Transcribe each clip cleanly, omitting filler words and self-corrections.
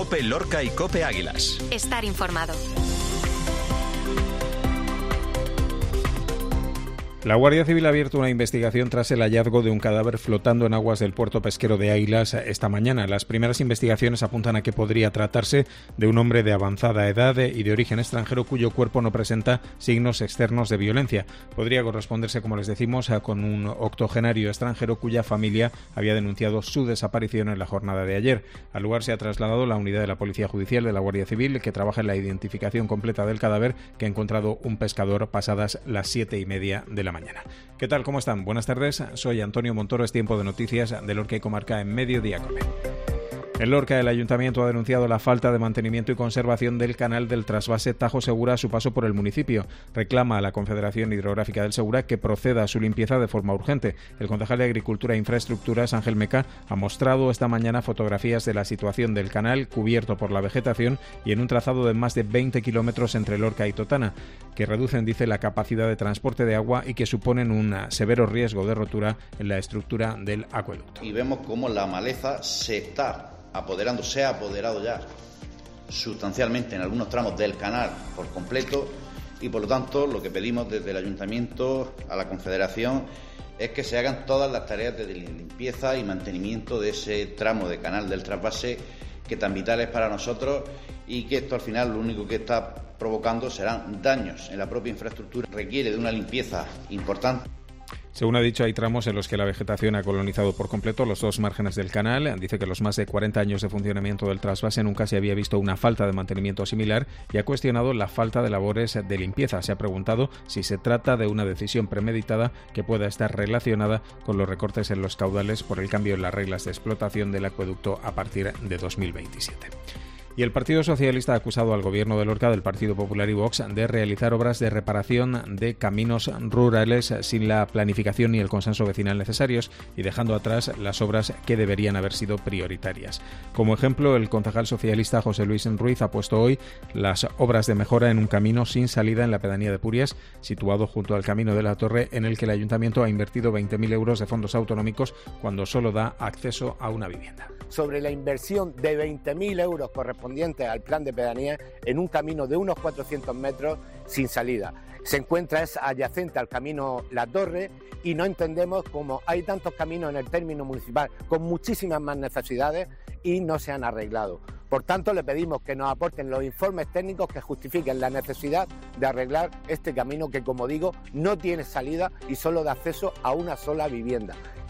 COPE Lorca y COPE Águilas. Estar informado. La Guardia Civil ha abierto una investigación tras el hallazgo de un cadáver flotando en aguas del puerto pesquero de Águilas esta mañana. Las primeras investigaciones apuntan a que podría tratarse de un hombre de avanzada edad y de origen extranjero cuyo cuerpo no presenta signos externos de violencia. Podría corresponderse, como les decimos, con un octogenario extranjero cuya familia había denunciado su desaparición en la jornada de ayer. Al lugar se ha trasladado la unidad de la Policía Judicial de la Guardia Civil, que trabaja en la identificación completa del cadáver, que ha encontrado un pescador pasadas las 7:30 de la mañana. ¿Qué tal? ¿Cómo están? Buenas tardes. Soy Antonio Montoro. Es tiempo de noticias de Lorca y Comarca en Mediodía Cope. En Lorca, el Ayuntamiento ha denunciado la falta de mantenimiento y conservación del canal del trasvase Tajo Segura a su paso por el municipio. Reclama a la Confederación Hidrográfica del Segura que proceda a su limpieza de forma urgente. El concejal de Agricultura e Infraestructuras, Ángel Meca, ha mostrado esta mañana fotografías de la situación del canal cubierto por la vegetación y en un trazado de más de 20 kilómetros entre Lorca y Totana, que reducen, dice, la capacidad de transporte de agua y que suponen un severo riesgo de rotura en la estructura del acueducto. Y vemos cómo la maleza se ha apoderado ya sustancialmente en algunos tramos del canal por completo, y por lo tanto lo que pedimos desde el Ayuntamiento a la Confederación es que se hagan todas las tareas de limpieza y mantenimiento de ese tramo de canal del trasvase, que tan vital es para nosotros, y que esto al final lo único que está provocando serán daños en la propia infraestructura. Requiere de una limpieza importante. Según ha dicho, hay tramos en los que la vegetación ha colonizado por completo los dos márgenes del canal. Dice que en los más de 40 años de funcionamiento del trasvase nunca se había visto una falta de mantenimiento similar y ha cuestionado la falta de labores de limpieza. Se ha preguntado si se trata de una decisión premeditada que pueda estar relacionada con los recortes en los caudales por el cambio en las reglas de explotación del acueducto a partir de 2027. Y el Partido Socialista ha acusado al Gobierno de Lorca, del Partido Popular y Vox de realizar obras de reparación de caminos rurales sin la planificación ni el consenso vecinal necesarios y dejando atrás las obras que deberían haber sido prioritarias. Como ejemplo, el concejal socialista José Luis Ruiz ha puesto hoy las obras de mejora en un camino sin salida en la pedanía de Purias, situado junto al Camino de la Torre, en el que el Ayuntamiento ha invertido 20.000 euros de fondos autonómicos cuando solo da acceso a una vivienda. Sobre la inversión de 20.000 euros correspondiente al plan de pedanía en un camino de unos 400 metros sin salida. Se encuentra adyacente al camino La Torre y no entendemos cómo hay tantos caminos en el término municipal con muchísimas más necesidades y no se han arreglado. Por tanto, le pedimos que nos aporten los informes técnicos que justifiquen la necesidad de arreglar este camino que, como digo, no tiene salida y solo da acceso a una sola vivienda.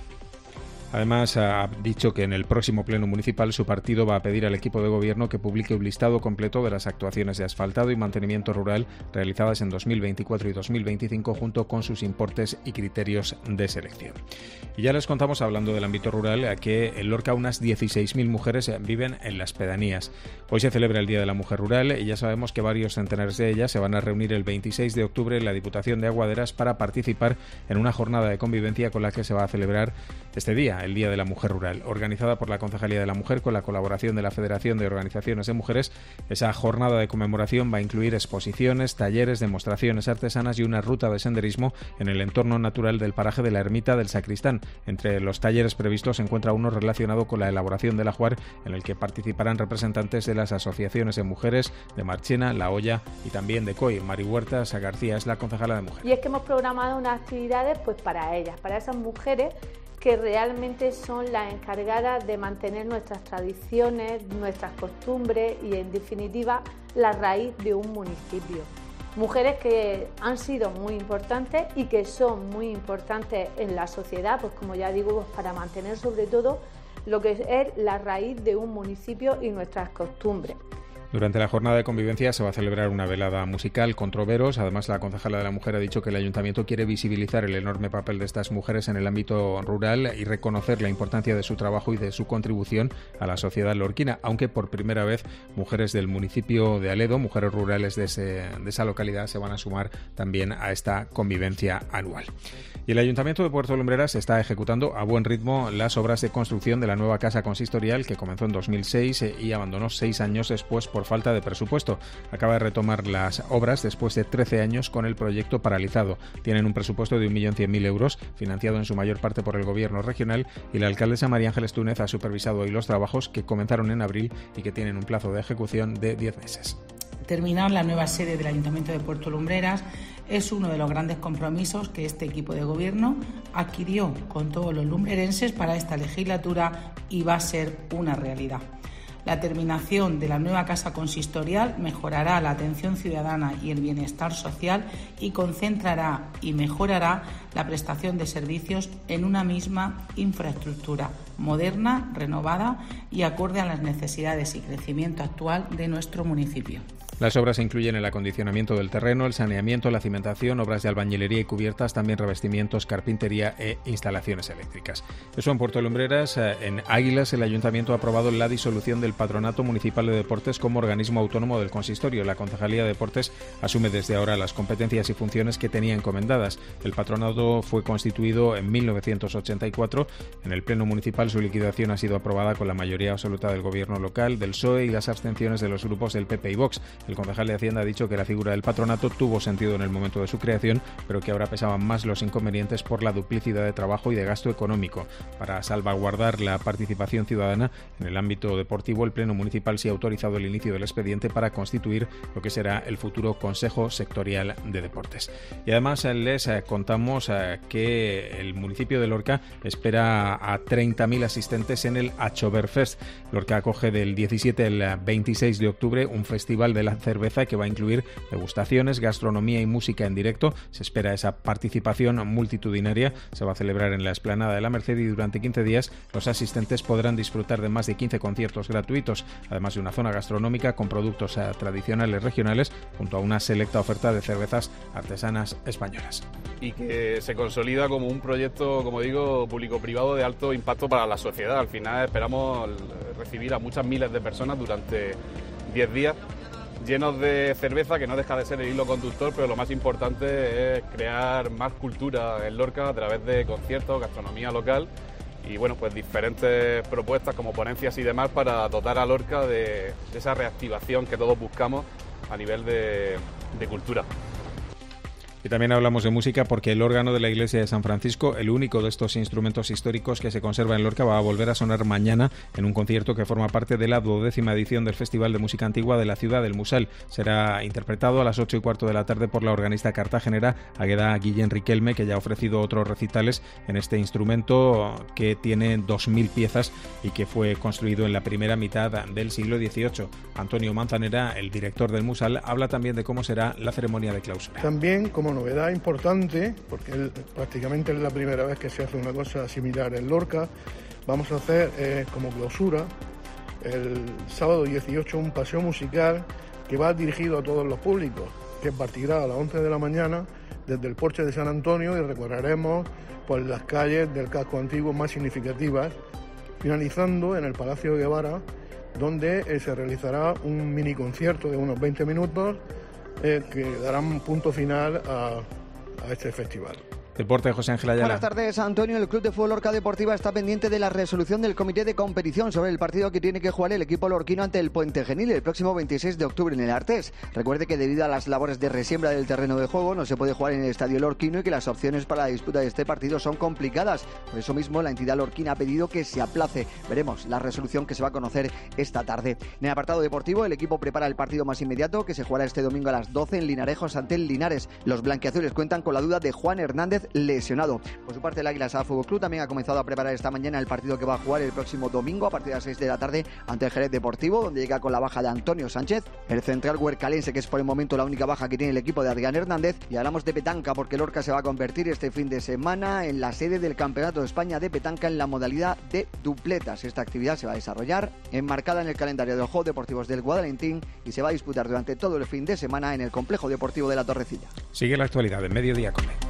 Además, ha dicho que en el próximo pleno municipal su partido va a pedir al equipo de gobierno que publique un listado completo de las actuaciones de asfaltado y mantenimiento rural realizadas en 2024 y 2025 junto con sus importes y criterios de selección. Y ya les contamos, hablando del ámbito rural, que en Lorca unas 16.000 mujeres viven en las pedanías. Hoy se celebra el Día de la Mujer Rural y ya sabemos que varios centenares de ellas se van a reunir el 26 de octubre en la Diputación de Aguaderas para participar en una jornada de convivencia con la que se va a celebrar este día, el Día de la Mujer Rural, organizada por la Concejalía de la Mujer con la colaboración de la Federación de Organizaciones de Mujeres. Esa jornada de conmemoración va a incluir exposiciones, talleres, demostraciones artesanas y una ruta de senderismo en el entorno natural del paraje de la Ermita del Sacristán. Entre los talleres previstos se encuentra uno relacionado con la elaboración del ajuar, en el que participarán representantes de las asociaciones de mujeres de Marchena, La Hoya y también de COI. Mari Huertas García es la concejala de Mujer. Y es que hemos programado unas actividades pues para ellas, para esas mujeres que realmente son las encargadas de mantener nuestras tradiciones, nuestras costumbres y, en definitiva, la raíz de un municipio. Mujeres que han sido muy importantes y que son muy importantes en la sociedad, pues como ya digo, pues para mantener sobre todo lo que es la raíz de un municipio y nuestras costumbres. Durante la jornada de convivencia se va a celebrar una velada musical con troveros. Además, la concejala de la Mujer ha dicho que el Ayuntamiento quiere visibilizar el enorme papel de estas mujeres en el ámbito rural y reconocer la importancia de su trabajo y de su contribución a la sociedad lorquina, aunque por primera vez mujeres del municipio de Aledo, mujeres rurales de esa localidad, se van a sumar también a esta convivencia anual. Y el Ayuntamiento de Puerto Lumbreras está ejecutando a buen ritmo las obras de construcción de la nueva casa consistorial que comenzó en 2006 y abandonó 6 años después por falta de presupuesto. Acaba de retomar las obras después de 13 años con el proyecto paralizado. Tienen un presupuesto de 1.100.000 euros, financiado en su mayor parte por el gobierno regional, y la alcaldesa María Ángeles Túnez ha supervisado hoy los trabajos que comenzaron en abril y que tienen un plazo de ejecución de 10 meses. Terminar la nueva sede del Ayuntamiento de Puerto Lumbreras es uno de los grandes compromisos que este equipo de gobierno adquirió con todos los lumbrerenses para esta legislatura y va a ser una realidad. La terminación de la nueva casa consistorial mejorará la atención ciudadana y el bienestar social y concentrará y mejorará la prestación de servicios en una misma infraestructura moderna, renovada y acorde a las necesidades y crecimiento actual de nuestro municipio. Las obras incluyen el acondicionamiento del terreno, el saneamiento, la cimentación, obras de albañilería y cubiertas, también revestimientos, carpintería e instalaciones eléctricas. Eso en Puerto Lumbreras. En Águilas, el Ayuntamiento ha aprobado la disolución del Patronato Municipal de Deportes como organismo autónomo del consistorio. La Concejalía de Deportes asume desde ahora las competencias y funciones que tenía encomendadas. El patronato fue constituido en 1984. En el Pleno Municipal su liquidación ha sido aprobada con la mayoría absoluta del Gobierno local, del PSOE y las abstenciones de los grupos del PP y Vox. El concejal de Hacienda ha dicho que la figura del patronato tuvo sentido en el momento de su creación, pero que ahora pesaban más los inconvenientes por la duplicidad de trabajo y de gasto económico. Para salvaguardar la participación ciudadana en el ámbito deportivo, el Pleno Municipal sí ha autorizado el inicio del expediente para constituir lo que será el futuro Consejo Sectorial de Deportes. Y además les contamos que el municipio de Lorca espera a 30.000 asistentes en el Achoberfest. Lorca acoge del 17 al 26 de octubre un festival de la cerveza que va a incluir degustaciones, gastronomía y música en directo. Se espera esa participación multitudinaria. Se va a celebrar en la explanada de la Merced y durante 15 días los asistentes podrán disfrutar de más de 15 conciertos gratuitos, además de una zona gastronómica con productos tradicionales regionales junto a una selecta oferta de cervezas artesanas españolas. Y que se consolida como un proyecto, como digo, público-privado de alto impacto para la sociedad. Al final esperamos recibir a muchas miles de personas durante 10 días llenos de cerveza, que no deja de ser el hilo conductor, pero lo más importante es crear más cultura en Lorca a través de conciertos, gastronomía local y bueno, pues diferentes propuestas como ponencias y demás para dotar a Lorca de esa reactivación que todos buscamos a nivel de cultura. Y también hablamos de música porque el órgano de la Iglesia de San Francisco, el único de estos instrumentos históricos que se conserva en Lorca, va a volver a sonar mañana en un concierto que forma parte de la 12ª edición del Festival de Música Antigua de la ciudad del Musal. Será interpretado a las 8:15 de la tarde por la organista cartagenera Águeda Guillén Riquelme, que ya ha ofrecido otros recitales en este instrumento que tiene 2.000 piezas y que fue construido en la primera mitad del siglo XVIII. Antonio Manzanera, el director del Musal, habla también de cómo será la ceremonia de clausura. También, como novedad importante, porque prácticamente es la primera vez que se hace una cosa similar en Lorca, vamos a hacer como clausura el sábado 18 un paseo musical que va dirigido a todos los públicos, que partirá a las 11 de la mañana desde el Porche de San Antonio y recorreremos por las calles del casco antiguo más significativas, finalizando en el Palacio de Guevara, donde se realizará un mini concierto de unos 20 minutos que darán punto final a este festival. Deporte, José Ángel Ayala. Buenas tardes, Antonio. El Club de Fútbol Lorca Deportiva está pendiente de la resolución del comité de competición sobre el partido que tiene que jugar el equipo lorquino ante el Puente Genil el próximo 26 de octubre en el Artés. Recuerde que debido a las labores de resiembra del terreno de juego no se puede jugar en el estadio lorquino y que las opciones para la disputa de este partido son complicadas. Por eso mismo la entidad lorquina ha pedido que se aplace. Veremos la resolución que se va a conocer esta tarde. En el apartado deportivo, el equipo prepara el partido más inmediato que se jugará este domingo a las 12 en Linarejos ante el Linares. Los blanquiazules cuentan con la duda de Juan Hernández, lesionado. Por su parte, el Águilas Fútbol Club también ha comenzado a preparar esta mañana el partido que va a jugar el próximo domingo a partir de las 6 de la tarde ante el Jerez Deportivo, donde llega con la baja de Antonio Sánchez, el central huercalense, que es por el momento la única baja que tiene el equipo de Adrián Hernández. Y hablamos de petanca porque Lorca se va a convertir este fin de semana en la sede del Campeonato de España de petanca en la modalidad de dupletas. Esta actividad se va a desarrollar enmarcada en el calendario de los Juegos Deportivos del Guadalentín y se va a disputar durante todo el fin de semana en el Complejo Deportivo de la Torrecilla. Sigue la actualidad de Mediodía Cope.